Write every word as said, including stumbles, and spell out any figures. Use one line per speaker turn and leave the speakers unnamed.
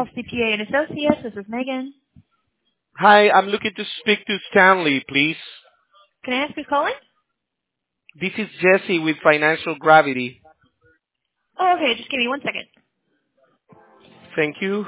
C P A and Associates. This is Megan.
Hi, I'm looking to speak to Stanley, please.
Can I ask who's calling?
This is Jesse with Financial Gravity.
Oh, okay. Just give me one second.
Thank you.